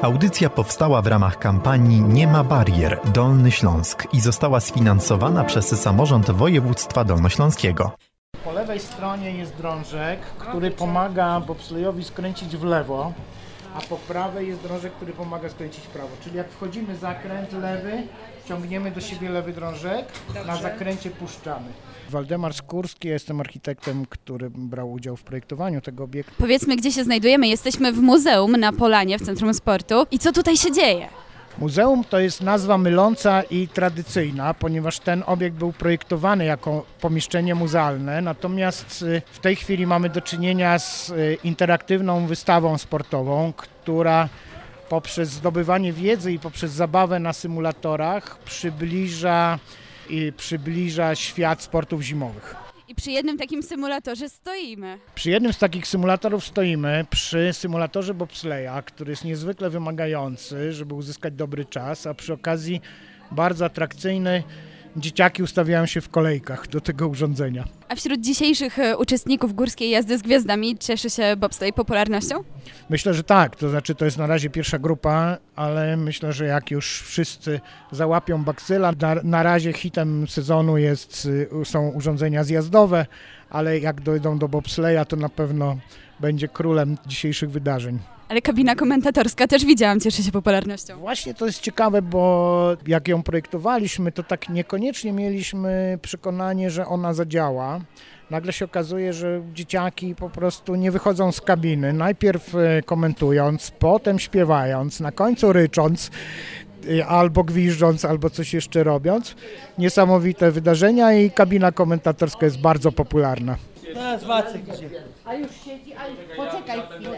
Audycja powstała w ramach kampanii Nie ma barier Dolny Śląsk i została sfinansowana przez samorząd województwa dolnośląskiego. Po lewej stronie jest drążek, który pomaga bobslejowi skręcić w lewo, a po prawej jest drążek, który pomaga skręcić w prawo. Czyli jak wchodzimy zakręt lewy, ciągniemy do siebie lewy drążek, na zakręcie puszczamy. Waldemar Skórski, jestem architektem, który brał udział w projektowaniu tego obiektu. Powiedzmy, gdzie się znajdujemy. Jesteśmy w muzeum na Polanie, w Centrum Sportu. I co tutaj się dzieje? Muzeum to jest nazwa myląca i tradycyjna, ponieważ ten obiekt był projektowany jako pomieszczenie muzealne, natomiast w tej chwili mamy do czynienia z interaktywną wystawą sportową, która poprzez zdobywanie wiedzy i poprzez zabawę na symulatorach przybliża świat sportów zimowych. I przy jednym takim symulatorze stoimy. Przy jednym z takich symulatorów stoimy, przy symulatorze bobsleja, który jest niezwykle wymagający, żeby uzyskać dobry czas, a przy okazji bardzo atrakcyjny. Dzieciaki ustawiają się w kolejkach do tego urządzenia. A wśród dzisiejszych uczestników górskiej jazdy z gwiazdami cieszy się bobslej popularnością? Myślę, że tak. To znaczy to jest na razie pierwsza grupa, ale myślę, że jak już wszyscy załapią bakcyla, na razie hitem sezonu są urządzenia zjazdowe, ale jak dojdą do bobsleja, to na pewno będzie królem dzisiejszych wydarzeń. Ale kabina komentatorska też widziałam, cieszy się popularnością. Właśnie to jest ciekawe, bo jak ją projektowaliśmy, to tak niekoniecznie mieliśmy przekonanie, że ona zadziała. Nagle się okazuje, że dzieciaki po prostu nie wychodzą z kabiny, najpierw komentując, potem śpiewając, na końcu rycząc, albo gwiżdżąc, albo coś jeszcze robiąc. Niesamowite wydarzenia i kabina komentatorska jest bardzo popularna. Teraz Wacek idzie. A już siedzi, ale poczekaj chwilę.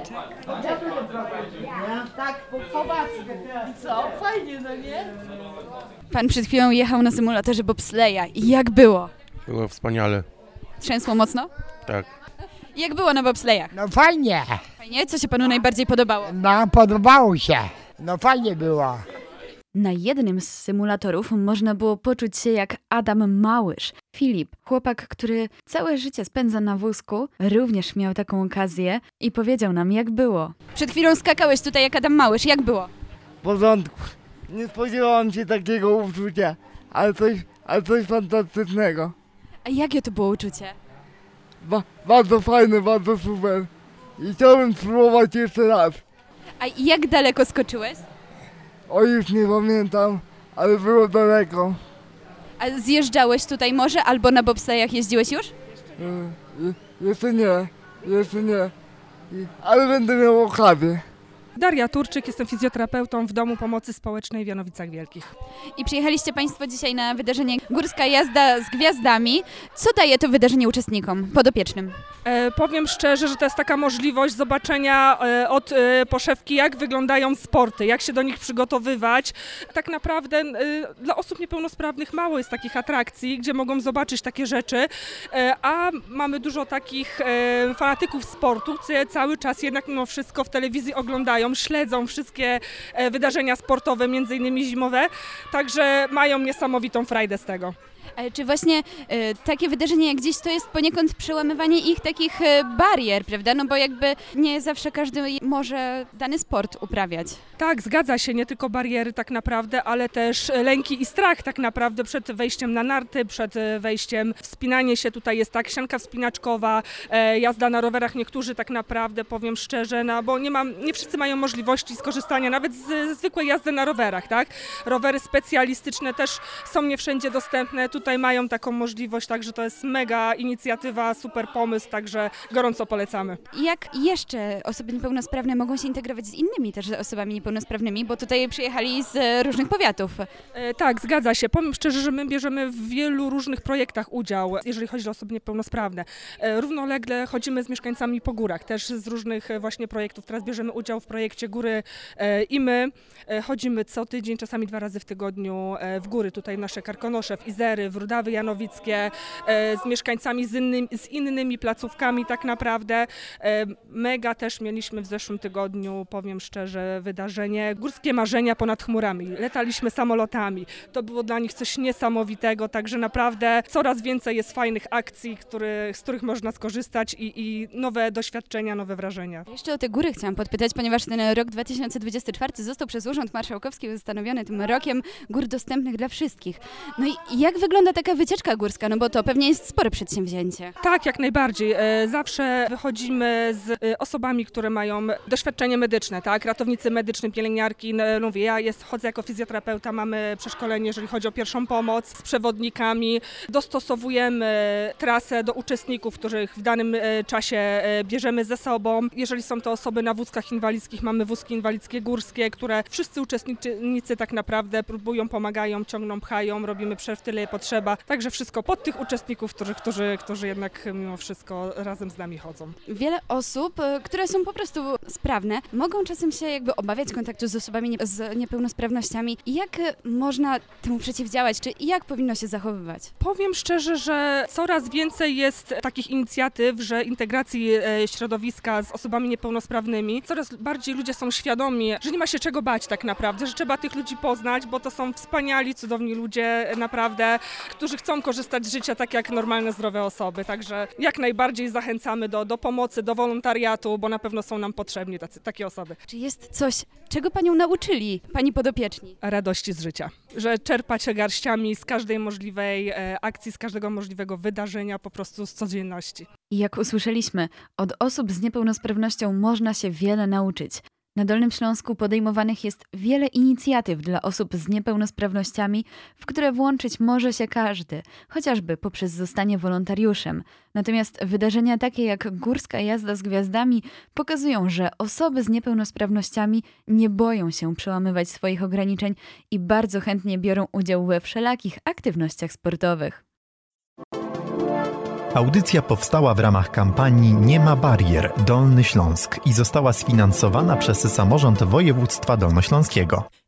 Tak, po Wacku. I co? Fajnie, no nie? Pan przed chwilą jechał na symulatorze bobsleja. I jak było? Było wspaniale. Trzęsło mocno? Tak. Jak było na bobslejach? No fajnie, Fajnie? Co się panu najbardziej podobało? no podobało się, no fajnie było. Na jednym z symulatorów można było poczuć się jak Adam Małysz. Filip, chłopak, który całe życie spędza na wózku, również miał taką okazję i powiedział nam, jak było. Przed chwilą skakałeś tutaj jak Adam Małysz. Jak było? W porządku. Nie spodziewałam się takiego uczucia, ale coś fantastycznego. A jakie to było uczucie? Bardzo fajne, bardzo super. I chciałbym spróbować jeszcze raz. A jak daleko skoczyłeś? O, już nie pamiętam, ale było daleko. A zjeżdżałeś tutaj może albo na bobslejach jeździłeś już? Jeszcze nie. Ale będę miał okazję. Daria Turczyk, jestem fizjoterapeutą w Domu Pomocy Społecznej w Janowicach Wielkich. I przyjechaliście Państwo dzisiaj na wydarzenie Górska jazda z gwiazdami. Co daje to wydarzenie uczestnikom, podopiecznym? Powiem szczerze, że to jest taka możliwość zobaczenia od poszewki, jak wyglądają sporty, jak się do nich przygotowywać. Tak naprawdę dla osób niepełnosprawnych mało jest takich atrakcji, gdzie mogą zobaczyć takie rzeczy, a mamy dużo takich fanatyków sportu, którzy cały czas jednak mimo wszystko w telewizji oglądają, śledzą wszystkie wydarzenia sportowe, między innymi zimowe, także mają niesamowitą frajdę z tego. Ale czy właśnie takie wydarzenie jak dziś to jest poniekąd przełamywanie ich takich barier, prawda? No bo jakby nie zawsze każdy może dany sport uprawiać. Tak, zgadza się, nie tylko bariery tak naprawdę, ale też lęki i strach tak naprawdę przed wejściem na narty, przed wejściem, wspinanie się, tutaj jest tak, ścianka wspinaczkowa, jazda na rowerach, niektórzy tak naprawdę, powiem szczerze, no bo nie wszyscy mają możliwości skorzystania nawet ze zwykłej jazdy na rowerach, tak? Rowery specjalistyczne też są nie wszędzie dostępne, tutaj mają taką możliwość, także to jest mega inicjatywa, super pomysł, także gorąco polecamy. Jak jeszcze osoby niepełnosprawne mogą się integrować z innymi też osobami niepełnosprawnymi, bo tutaj przyjechali z różnych powiatów? Tak, zgadza się. Powiem szczerze, że my bierzemy w wielu różnych projektach udział, jeżeli chodzi o osoby niepełnosprawne. Równolegle chodzimy z mieszkańcami po górach, też z różnych właśnie projektów. Teraz bierzemy udział w projekcie Góry i my. Chodzimy co tydzień, czasami 2 razy w tygodniu w góry, tutaj nasze Karkonosze, w Izery, w w Rudawy Janowickie, z mieszkańcami z innymi placówkami tak naprawdę. Mega też mieliśmy w zeszłym tygodniu, powiem szczerze, wydarzenie Górskie Marzenia ponad chmurami. Lataliśmy samolotami. To było dla nich coś niesamowitego, także naprawdę coraz więcej jest fajnych akcji, z których można skorzystać i nowe doświadczenia, nowe wrażenia. Jeszcze o te góry chciałam podpytać, ponieważ ten rok 2024 został przez Urząd Marszałkowski ustanowiony tym rokiem gór dostępnych dla wszystkich. No i jak wygląda taka wycieczka górska? No bo to pewnie jest spore przedsięwzięcie. Tak, jak najbardziej. Zawsze wychodzimy z osobami, które mają doświadczenie medyczne, tak? Ratownicy medyczni, pielęgniarki. Mówię, ja chodzę jako fizjoterapeuta, mamy przeszkolenie, jeżeli chodzi o pierwszą pomoc, z przewodnikami. Dostosowujemy trasę do uczestników, których w danym czasie bierzemy ze sobą. Jeżeli są to osoby na wózkach inwalidzkich, mamy wózki inwalidzkie górskie, które wszyscy uczestnicy tak naprawdę próbują, pomagają, ciągną, pchają, robimy przerw tyle, ile potrzeba. Także wszystko pod tych uczestników, którzy jednak mimo wszystko razem z nami chodzą. Wiele osób, które są po prostu sprawne, mogą czasem się jakby obawiać kontaktu z osobami z niepełnosprawnościami. Jak można temu przeciwdziałać? Czy jak powinno się zachowywać? Powiem szczerze, że coraz więcej jest takich inicjatyw, że integracji środowiska z osobami niepełnosprawnymi. Coraz bardziej ludzie są świadomi, że nie ma się czego bać tak naprawdę, że trzeba tych ludzi poznać, bo to są wspaniali, cudowni ludzie naprawdę, którzy chcą korzystać z życia tak jak normalne, zdrowe osoby. Także jak najbardziej zachęcamy do pomocy, do wolontariatu, bo na pewno są nam potrzebni takie osoby. Czy jest coś, czego Panią nauczyli Pani podopieczni? Radości z życia, że czerpać garściami z każdej możliwej akcji, z każdego możliwego wydarzenia, po prostu z codzienności. I jak usłyszeliśmy, od osób z niepełnosprawnością można się wiele nauczyć. Na Dolnym Śląsku podejmowanych jest wiele inicjatyw dla osób z niepełnosprawnościami, w które włączyć może się każdy, chociażby poprzez zostanie wolontariuszem. Natomiast wydarzenia takie jak Górska Jazda z Gwiazdami pokazują, że osoby z niepełnosprawnościami nie boją się przełamywać swoich ograniczeń i bardzo chętnie biorą udział we wszelakich aktywnościach sportowych. Audycja powstała w ramach kampanii Nie ma barier Dolny Śląsk i została sfinansowana przez Samorząd Województwa Dolnośląskiego.